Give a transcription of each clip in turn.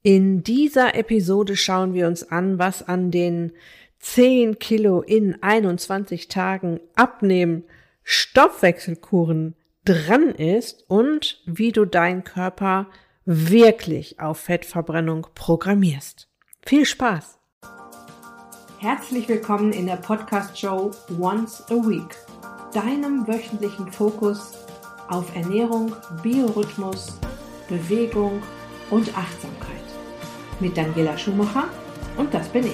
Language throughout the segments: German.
In dieser Episode schauen wir uns an, was an den 10 Kilo in 21 Tagen Abnehmen Stoffwechselkuren dran ist und wie du deinen Körper wirklich auf Fettverbrennung programmierst. Viel Spaß! Herzlich willkommen in der Podcast-Show Once a Week, deinem wöchentlichen Fokus auf Ernährung, Biorhythmus, Bewegung und Achtsamkeit. Mit Daniela Schumacher und das bin ich.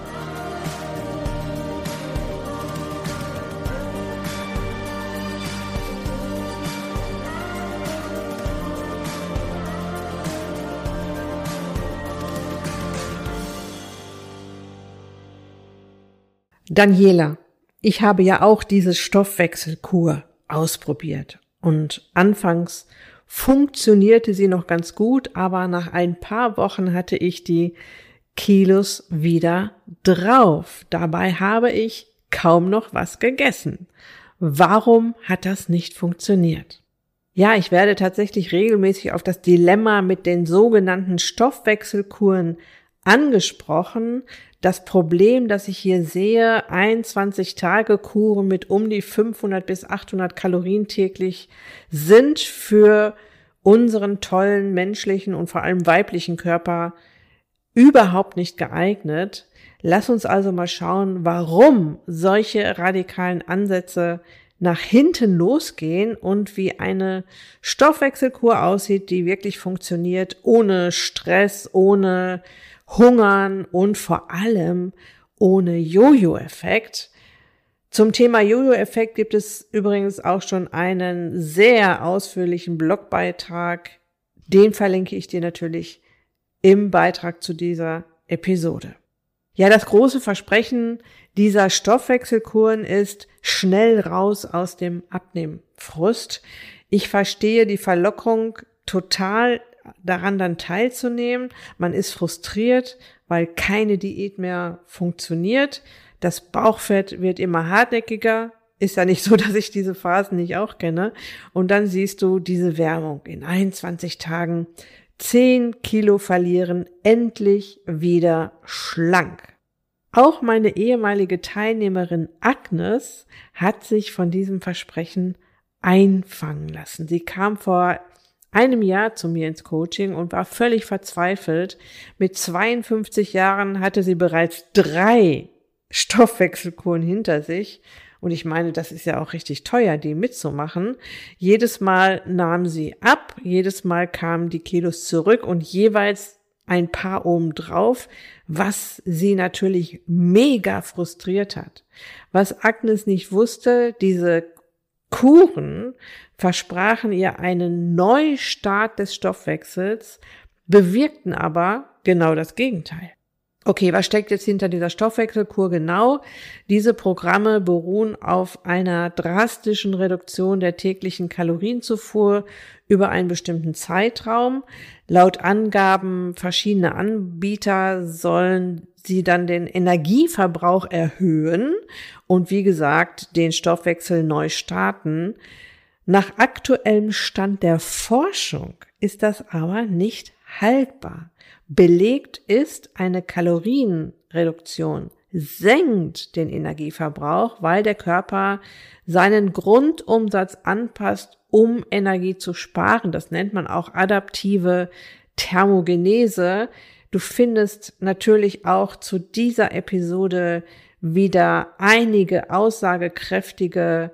Daniela, ich habe ja auch diese Stoffwechselkur ausprobiert und anfangs funktionierte sie noch ganz gut, aber nach ein paar Wochen hatte ich die Kilos wieder drauf. Dabei habe ich kaum noch was gegessen. Warum hat das nicht funktioniert? Ja, ich werde tatsächlich regelmäßig auf das Dilemma mit den sogenannten Stoffwechselkuren angesprochen. Das Problem, das ich hier sehe, 21-Tage-Kuren mit um die 500 bis 800 Kalorien täglich sind für unseren tollen menschlichen und vor allem weiblichen Körper überhaupt nicht geeignet. Lass uns also mal schauen, warum solche radikalen Ansätze nach hinten losgehen und wie eine Stoffwechselkur aussieht, die wirklich funktioniert, ohne Stress, ohne Hungern und vor allem ohne Jojo-Effekt. Zum Thema Jojo-Effekt gibt es übrigens auch schon einen sehr ausführlichen Blogbeitrag. Den verlinke ich dir natürlich im Beitrag zu dieser Episode. Ja, das große Versprechen dieser Stoffwechselkuren ist schnell raus aus dem Abnehmfrust. Ich verstehe die Verlockung total, daran dann teilzunehmen. Man ist frustriert, weil keine Diät mehr funktioniert. Das Bauchfett wird immer hartnäckiger. Ist ja nicht so, dass ich diese Phasen nicht auch kenne. Und dann siehst du diese Werbung. In 21 Tagen 10 Kilo verlieren, endlich wieder schlank. Auch meine ehemalige Teilnehmerin Agnes hat sich von diesem Versprechen einfangen lassen. Sie kam vor einem Jahr zu mir ins Coaching und war völlig verzweifelt. Mit 52 Jahren hatte sie bereits 3 Stoffwechselkuren hinter sich. Und ich meine, das ist ja auch richtig teuer, die mitzumachen. Jedes Mal nahm sie ab, jedes Mal kamen die Kilos zurück und jeweils ein paar obendrauf, was sie natürlich mega frustriert hat. Was Agnes nicht wusste, diese Kuren versprachen ihr einen Neustart des Stoffwechsels, bewirkten aber genau das Gegenteil. Okay, was steckt jetzt hinter dieser Stoffwechselkur genau? Diese Programme beruhen auf einer drastischen Reduktion der täglichen Kalorienzufuhr über einen bestimmten Zeitraum. Laut Angaben verschiedener Anbieter sollen sie dann den Energieverbrauch erhöhen und wie gesagt, den Stoffwechsel neu starten. Nach aktuellem Stand der Forschung ist das aber nicht haltbar. Belegt ist, eine Kalorienreduktion senkt den Energieverbrauch, weil der Körper seinen Grundumsatz anpasst, um Energie zu sparen. Das nennt man auch adaptive Thermogenese. Du findest natürlich auch zu dieser Episode wieder einige aussagekräftige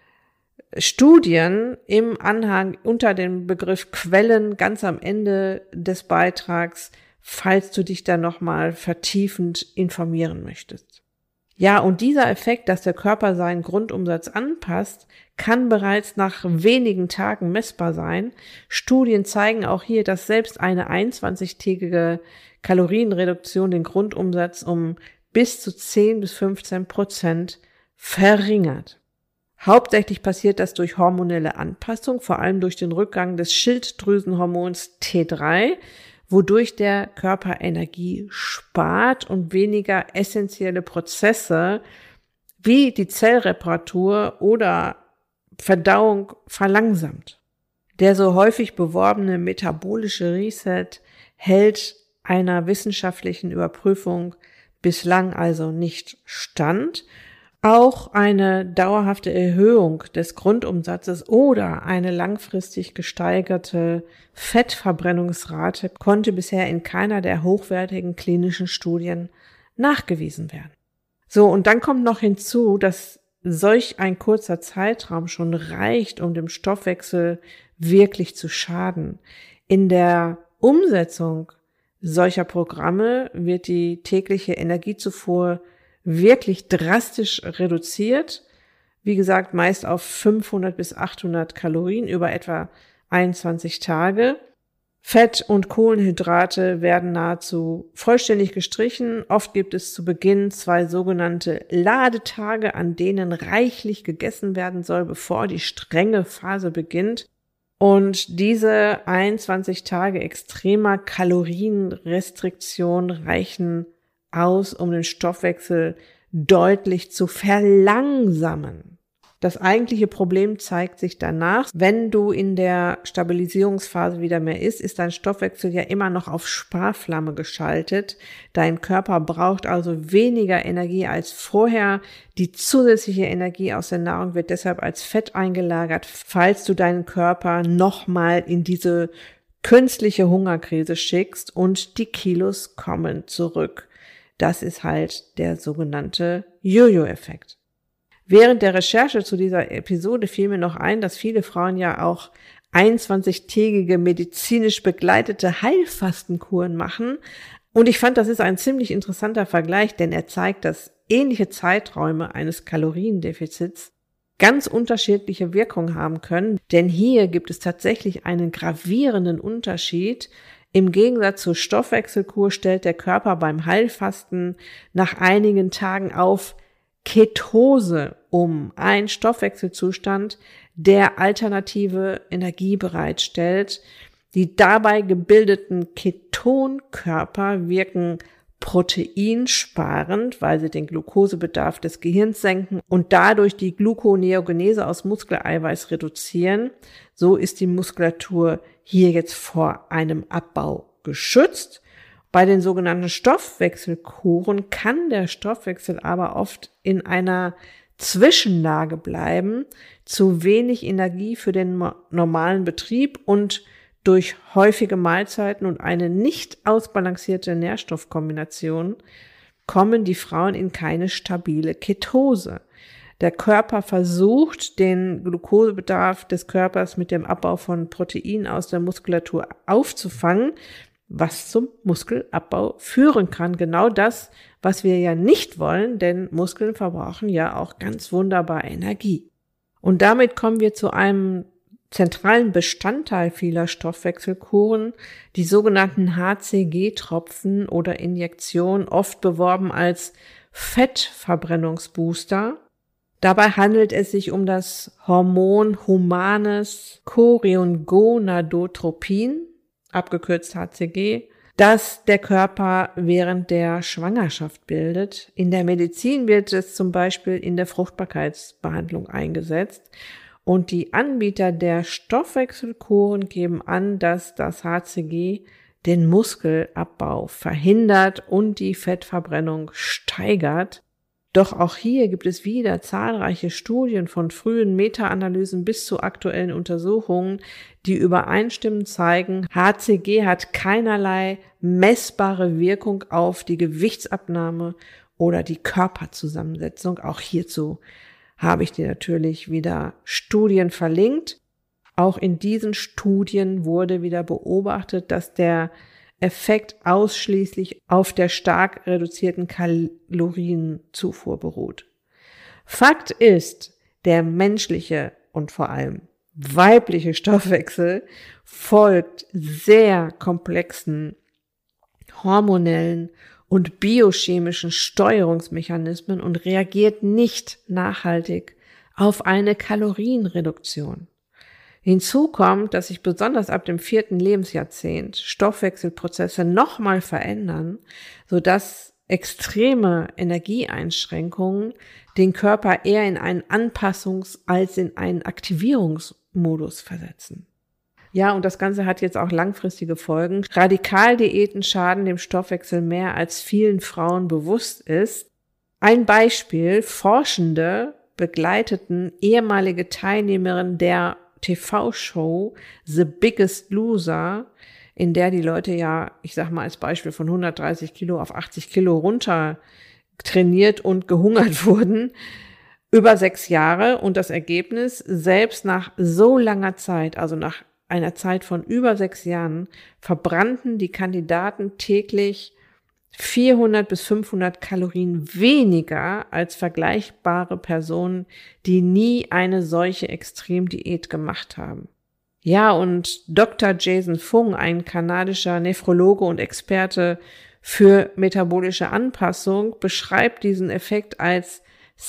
Studien im Anhang unter dem Begriff Quellen ganz am Ende des Beitrags, falls du dich da nochmal vertiefend informieren möchtest. Ja, und dieser Effekt, dass der Körper seinen Grundumsatz anpasst, kann bereits nach wenigen Tagen messbar sein. Studien zeigen auch hier, dass selbst eine 21-tägige Kalorienreduktion den Grundumsatz um bis zu 10 bis 15% verringert. Hauptsächlich passiert das durch hormonelle Anpassung, vor allem durch den Rückgang des Schilddrüsenhormons T3, wodurch der Körper Energie spart und weniger essentielle Prozesse wie die Zellreparatur oder Verdauung verlangsamt. Der so häufig beworbene metabolische Reset hält einer wissenschaftlichen Überprüfung bislang also nicht stand. Auch eine dauerhafte Erhöhung des Grundumsatzes oder eine langfristig gesteigerte Fettverbrennungsrate konnte bisher in keiner der hochwertigen klinischen Studien nachgewiesen werden. So, und dann kommt noch hinzu, dass solch ein kurzer Zeitraum schon reicht, um dem Stoffwechsel wirklich zu schaden. In der Umsetzung solcher Programme wird die tägliche Energiezufuhr wirklich drastisch reduziert. Wie gesagt, meist auf 500 bis 800 Kalorien über etwa 21 Tage. Fett und Kohlenhydrate werden nahezu vollständig gestrichen. Oft gibt es zu Beginn 2 sogenannte Ladetage, an denen reichlich gegessen werden soll, bevor die strenge Phase beginnt. Und diese 21 Tage extremer Kalorienrestriktion reichen aus, um den Stoffwechsel deutlich zu verlangsamen. Das eigentliche Problem zeigt sich danach, wenn du in der Stabilisierungsphase wieder mehr isst, ist dein Stoffwechsel ja immer noch auf Sparflamme geschaltet. Dein Körper braucht also weniger Energie als vorher. Die zusätzliche Energie aus der Nahrung wird deshalb als Fett eingelagert, falls du deinen Körper nochmal in diese künstliche Hungerkrise schickst und die Kilos kommen zurück. Das ist halt der sogenannte Jojo-Effekt. Während der Recherche zu dieser Episode fiel mir noch ein, dass viele Frauen ja auch 21-tägige medizinisch begleitete Heilfastenkuren machen. Und ich fand, das ist ein ziemlich interessanter Vergleich, denn er zeigt, dass ähnliche Zeiträume eines Kaloriendefizits ganz unterschiedliche Wirkungen haben können. Denn hier gibt es tatsächlich einen gravierenden Unterschied. Im Gegensatz zur Stoffwechselkur stellt der Körper beim Heilfasten nach einigen Tagen auf Ketose um, ein Stoffwechselzustand, der alternative Energie bereitstellt. Die dabei gebildeten Ketonkörper wirken proteinsparend, weil sie den Glukosebedarf des Gehirns senken und dadurch die Gluconeogenese aus Muskeleiweiß reduzieren. So ist die Muskulatur hier jetzt vor einem Abbau geschützt. Bei den sogenannten Stoffwechselkuren kann der Stoffwechsel aber oft in einer Zwischenlage bleiben, zu wenig Energie für den normalen Betrieb und durch häufige Mahlzeiten und eine nicht ausbalancierte Nährstoffkombination kommen die Frauen in keine stabile Ketose. Der Körper versucht, den Glukosebedarf des Körpers mit dem Abbau von Proteinen aus der Muskulatur aufzufangen, was zum Muskelabbau führen kann. Genau das, was wir ja nicht wollen, denn Muskeln verbrauchen ja auch ganz wunderbar Energie. Und damit kommen wir zu einem zentralen Bestandteil vieler Stoffwechselkuren, die sogenannten HCG-Tropfen oder Injektionen, oft beworben als Fettverbrennungsbooster. Dabei handelt es sich um das Hormon humanes Choriongonadotropin, abgekürzt HCG, das der Körper während der Schwangerschaft bildet. In der Medizin wird es zum Beispiel in der Fruchtbarkeitsbehandlung eingesetzt. Und die Anbieter der Stoffwechselkuren geben an, dass das HCG den Muskelabbau verhindert und die Fettverbrennung steigert. Doch auch hier gibt es wieder zahlreiche Studien von frühen Meta-Analysen bis zu aktuellen Untersuchungen, die übereinstimmend zeigen, HCG hat keinerlei messbare Wirkung auf die Gewichtsabnahme oder die Körperzusammensetzung. Auch hierzu habe ich dir natürlich wieder Studien verlinkt. Auch in diesen Studien wurde wieder beobachtet, dass der Effekt ausschließlich auf der stark reduzierten Kalorienzufuhr beruht. Fakt ist, der menschliche und vor allem weibliche Stoffwechsel folgt sehr komplexen hormonellen und biochemischen Steuerungsmechanismen und reagiert nicht nachhaltig auf eine Kalorienreduktion. Hinzu kommt, dass sich besonders ab dem 4. Lebensjahrzehnt Stoffwechselprozesse nochmal verändern, sodass extreme Energieeinschränkungen den Körper eher in einen Anpassungs- als in einen Aktivierungsmodus versetzen. Ja, und das Ganze hat jetzt auch langfristige Folgen. Radikaldiäten schaden dem Stoffwechsel mehr, als vielen Frauen bewusst ist. Ein Beispiel: Forschende begleiteten ehemalige Teilnehmerin der TV-Show The Biggest Loser, in der die Leute ja, ich sag mal als Beispiel, von 130 Kilo auf 80 Kilo runter trainiert und gehungert wurden, über 6 Jahre. Und das Ergebnis: Selbst nach so langer Zeit, also nach einer Zeit von über 6 Jahren, verbrannten die Kandidaten täglich 400 bis 500 Kalorien weniger als vergleichbare Personen, die nie eine solche Extremdiät gemacht haben. Ja, und Dr. Jason Fung, ein kanadischer Nephrologe und Experte für metabolische Anpassung, beschreibt diesen Effekt als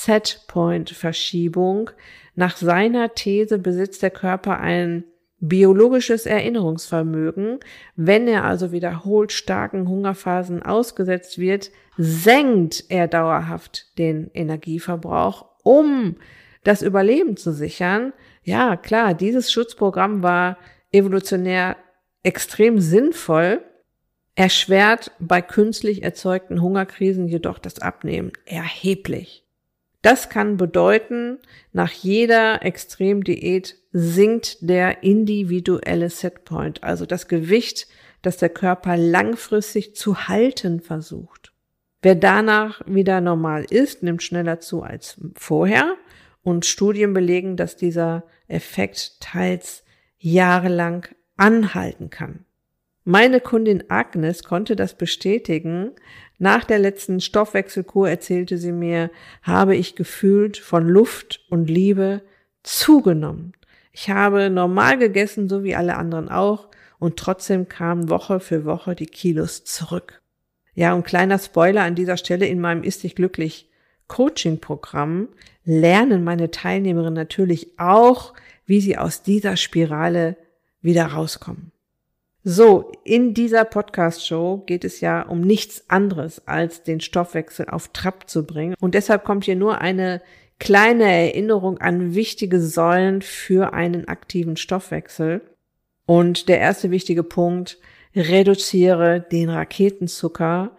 Setpoint-Verschiebung. Nach seiner These besitzt der Körper ein biologisches Erinnerungsvermögen. Wenn er also wiederholt starken Hungerphasen ausgesetzt wird, senkt er dauerhaft den Energieverbrauch, um das Überleben zu sichern. Ja, klar, dieses Schutzprogramm war evolutionär extrem sinnvoll, erschwert bei künstlich erzeugten Hungerkrisen jedoch das Abnehmen erheblich. Das kann bedeuten, nach jeder Extremdiät sinkt der individuelle Setpoint, also das Gewicht, das der Körper langfristig zu halten versucht. Wer danach wieder normal ist, nimmt schneller zu als vorher, und Studien belegen, dass dieser Effekt teils jahrelang anhalten kann. Meine Kundin Agnes konnte das bestätigen. Nach der letzten Stoffwechselkur, erzählte sie mir, habe ich gefühlt von Luft und Liebe zugenommen. Ich habe normal gegessen, so wie alle anderen auch, und trotzdem kamen Woche für Woche die Kilos zurück. Ja, und kleiner Spoiler an dieser Stelle: In meinem Ist dich glücklich Coaching-Programm lernen meine Teilnehmerinnen natürlich auch, wie sie aus dieser Spirale wieder rauskommen. So, in dieser Podcast-Show geht es ja um nichts anderes, als den Stoffwechsel auf Trab zu bringen. Und deshalb kommt hier nur eine kleine Erinnerung an wichtige Säulen für einen aktiven Stoffwechsel. Und der erste wichtige Punkt: reduziere den Raketenzucker,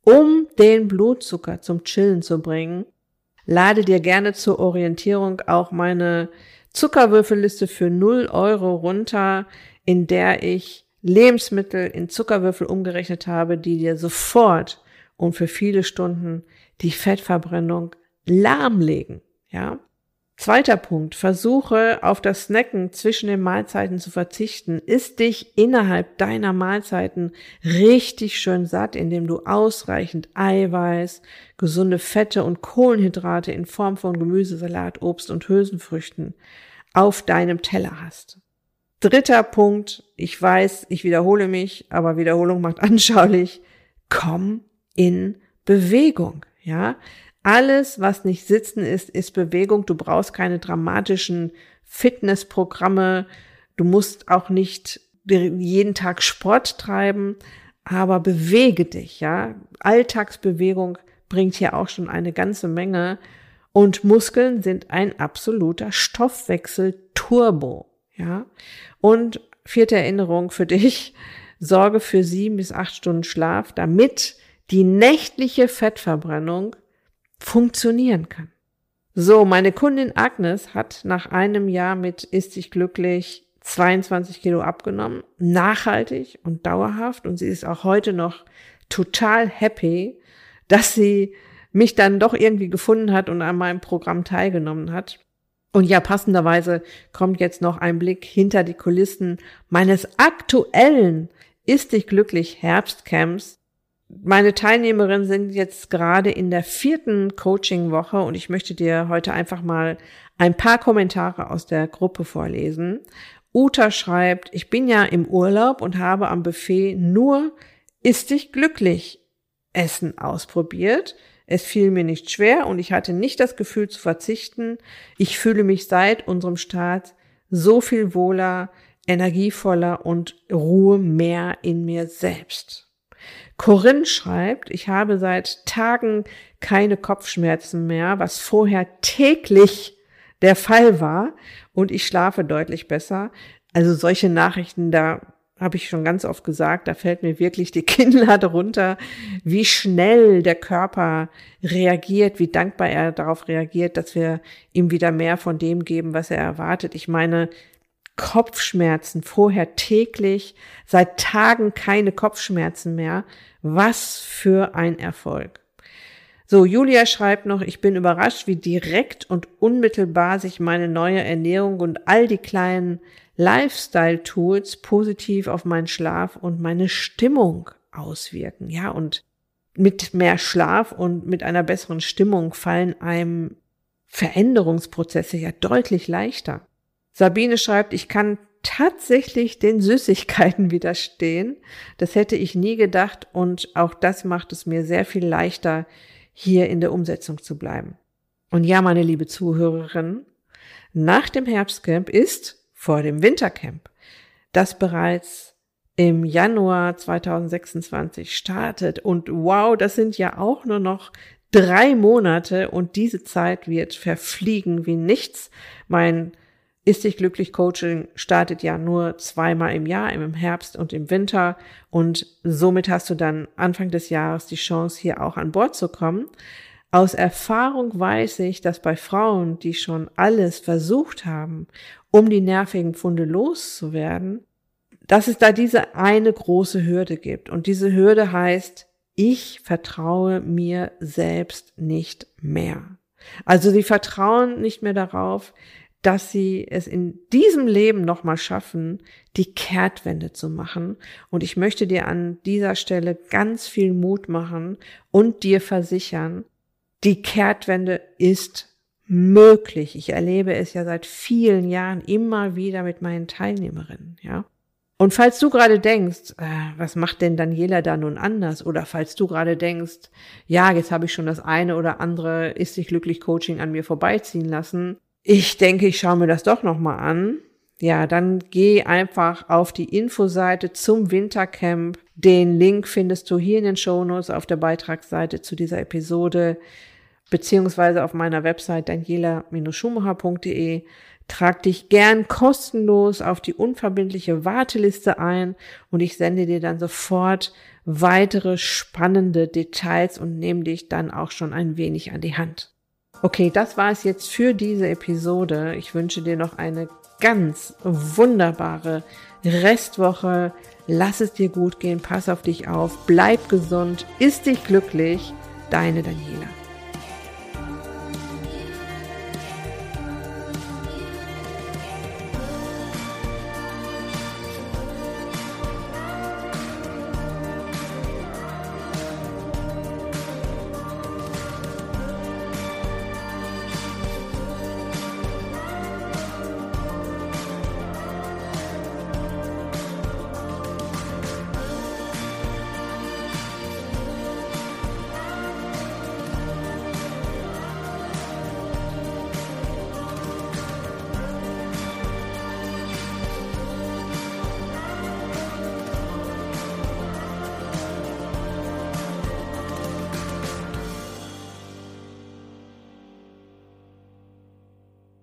um den Blutzucker zum Chillen zu bringen. Lade dir gerne zur Orientierung auch meine Zuckerwürfelliste für 0 € runter, in der ich Lebensmittel in Zuckerwürfel umgerechnet habe, die dir sofort und für viele Stunden die Fettverbrennung lahmlegen. Ja? Zweiter Punkt: Versuche auf das Snacken zwischen den Mahlzeiten zu verzichten. Iss dich innerhalb deiner Mahlzeiten richtig schön satt, indem du ausreichend Eiweiß, gesunde Fette und Kohlenhydrate in Form von Gemüse, Salat, Obst und Hülsenfrüchten auf deinem Teller hast. Dritter Punkt: Ich weiß, ich wiederhole mich, aber Wiederholung macht anschaulich. Komm in Bewegung, ja? Alles, was nicht Sitzen ist, ist Bewegung. Du brauchst keine dramatischen Fitnessprogramme. Du musst auch nicht jeden Tag Sport treiben, aber bewege dich, ja? Alltagsbewegung bringt hier auch schon eine ganze Menge. Und Muskeln sind ein absoluter Stoffwechsel-Turbo, ja? Und 4. Erinnerung für dich: Sorge für 7 bis 8 Stunden Schlaf, damit die nächtliche Fettverbrennung funktionieren kann. So, meine Kundin Agnes hat nach einem Jahr mit Ist dich glücklich 22 Kilo abgenommen, nachhaltig und dauerhaft, und sie ist auch heute noch total happy, dass sie mich dann doch irgendwie gefunden hat und an meinem Programm teilgenommen hat. Und ja, passenderweise kommt jetzt noch ein Blick hinter die Kulissen meines aktuellen Ist dich glücklich Herbstcamps. Meine Teilnehmerinnen sind jetzt gerade in der 4. Coaching-Woche und ich möchte dir heute einfach mal ein paar Kommentare aus der Gruppe vorlesen. Uta schreibt: Ich bin ja im Urlaub und habe am Buffet nur Ist dich glücklich Essen ausprobiert. Es fiel mir nicht schwer und ich hatte nicht das Gefühl zu verzichten. Ich fühle mich seit unserem Start so viel wohler, energievoller und Ruhe mehr in mir selbst. Corinne schreibt: Ich habe seit Tagen keine Kopfschmerzen mehr, was vorher täglich der Fall war, und ich schlafe deutlich besser. Also solche Nachrichten, da habe ich schon ganz oft gesagt, da fällt mir wirklich die Kinnlade runter, wie schnell der Körper reagiert, wie dankbar er darauf reagiert, dass wir ihm wieder mehr von dem geben, was er erwartet. Ich meine, Kopfschmerzen, vorher täglich, seit Tagen keine Kopfschmerzen mehr. Was für ein Erfolg. So, Julia schreibt noch, ich bin überrascht, wie direkt und unmittelbar sich meine neue Ernährung und all die kleinen Lifestyle-Tools positiv auf meinen Schlaf und meine Stimmung auswirken. Ja, und mit mehr Schlaf und mit einer besseren Stimmung fallen einem Veränderungsprozesse ja deutlich leichter. Sabine schreibt, ich kann tatsächlich den Süßigkeiten widerstehen. Das hätte ich nie gedacht und auch das macht es mir sehr viel leichter, hier in der Umsetzung zu bleiben. Und ja, meine liebe Zuhörerin, nach dem Herbstcamp ist vor dem Wintercamp, das bereits im Januar 2026 startet. Und wow, das sind ja auch nur noch 3 Monate und diese Zeit wird verfliegen wie nichts. Mein Ist dich glücklich Coaching startet ja nur 2-mal im Jahr, im Herbst und im Winter. Und somit hast du dann Anfang des Jahres die Chance, hier auch an Bord zu kommen. Aus Erfahrung weiß ich, dass bei Frauen, die schon alles versucht haben, um die nervigen Pfunde loszuwerden, dass es da diese eine große Hürde gibt. Und diese Hürde heißt, ich vertraue mir selbst nicht mehr. Also sie vertrauen nicht mehr darauf, dass sie es in diesem Leben nochmal schaffen, die Kehrtwende zu machen. Und ich möchte dir an dieser Stelle ganz viel Mut machen und dir versichern, die Kehrtwende ist möglich. Ich erlebe es ja seit vielen Jahren immer wieder mit meinen Teilnehmerinnen, ja. Und falls du gerade denkst, was macht denn Daniela da nun anders? Oder falls du gerade denkst, ja, jetzt habe ich schon das eine oder andere Ist dich glücklich Coaching an mir vorbeiziehen lassen. Ich denke, ich schaue mir das doch nochmal an. Ja, dann geh einfach auf die Infoseite zum Wintercamp. Den Link findest du hier in den Shownotes auf der Beitragsseite zu dieser Episode, beziehungsweise auf meiner Website daniela-schumacher.de. Trag dich gern kostenlos auf die unverbindliche Warteliste ein und ich sende dir dann sofort weitere spannende Details und nehme dich dann auch schon ein wenig an die Hand. Okay, das war es jetzt für diese Episode. Ich wünsche dir noch eine ganz wunderbare Restwoche. Lass es dir gut gehen, pass auf dich auf, bleib gesund, ist dich glücklich. Deine Daniela.